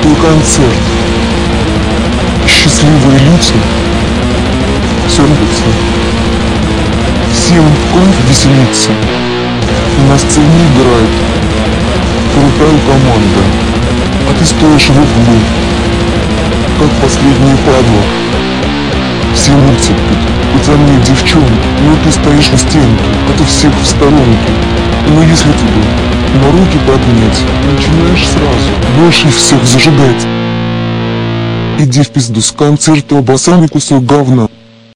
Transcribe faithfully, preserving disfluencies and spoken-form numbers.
твой концерт. Счастливые лица, сердце, всем кайф веселиться. На сцене играет крутая команда, а ты стоишь в углу, как последняя падла. Все улицы тут, пацаны, девчонки, но ты стоишь у стенки, а ты всех в сторонке. Но если тебе на руки поднять, начинаешь сразу больше всех зажигать. Иди в пизду с концерта, обоссанный кусок говна.